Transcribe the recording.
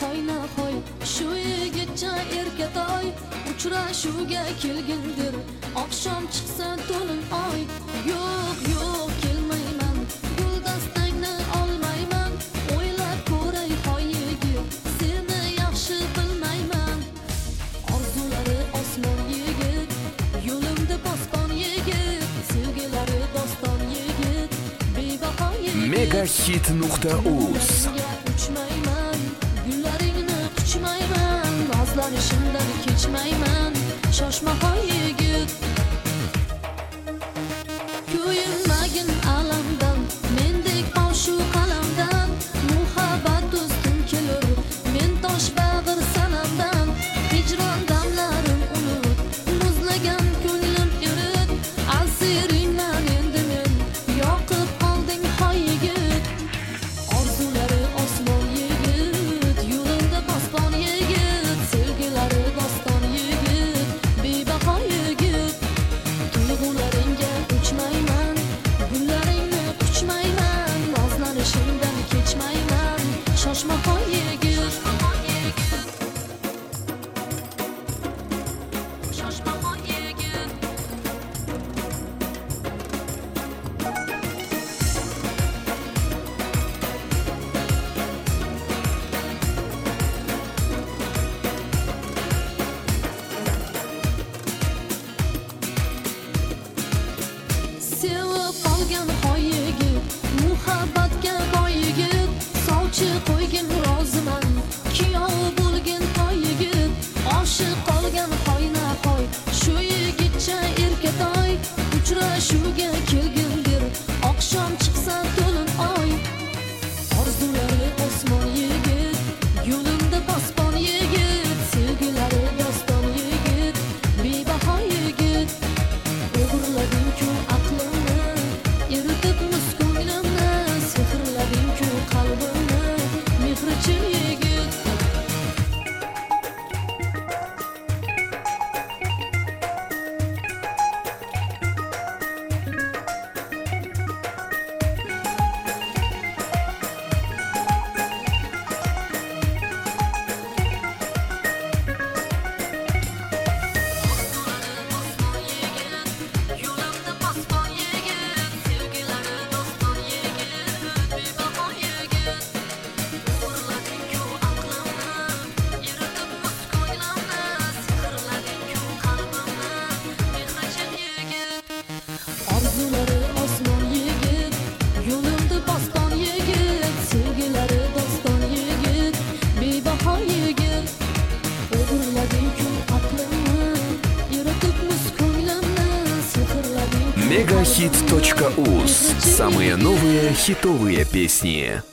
hoyna hoy shu yigitcha erkatoy uchrashuvga kelgindir oqshom chiqsa to'lin oy yo'q yo'q kelmayman guldastangni olmayman o'ylab ko'ray hoy yigit seni yaxshi bilmayman orzulari osmon yigit yo'limda posbon yigit sevgilari doston yigit bebaho yigit Megahit.uz uchmayman gullaringni quchmayman nozlanishimdan kechmayman shoshma hoy yigit kuyinmagin alamdan mendek oshu qalamdan muhabbat do'stim kelur men tosh bag'ir sanamdan hijron damlarim unut muzlagan ko'nglim erit asiringdan endi men yoqib qolding hoy yigit orzulari osmon yigit yo'limda posbon yigit sevgilari doston yigit bebaho yigit tuyg'ularingga uchmayman gullaringni quchmayman nozlanishimdan kechmayman shoshma hoy yigit shoshma hoy yigit sevib qolgan hoy yigit muhabbatga boy yigit sovchi qo'ygin roziman kuyov bo'lgin hoy yigit oshiq qolgan hoyna hoy shu yigitcha erkatoy uchrashuvga kelgindir oqshom chiqsa to'lin oy orzulari osmon yigit yo'limda posbon yigit sevgilari doston yigit bebaho yigit o'g'irlading-ku aqlimni eritib muz ko'nglimni sehrlading-ku qalbimni mehrichi yigit yo'limda posbon yigit sevgilari doston yigit bebaho yigit o'g'irlading-ku aqlimni eritib muz ko'nglimni sehrlading-ku qalbimni mehrichi yigit orzulari osmon yigit yo'limda posbon yigit sevgilari doston yigit bebaho yigit o'g'irlading-ku aqlimni eritib muz ko'nglimni sehrlading-ku Megahit.uz. Самые новые хитовые песни.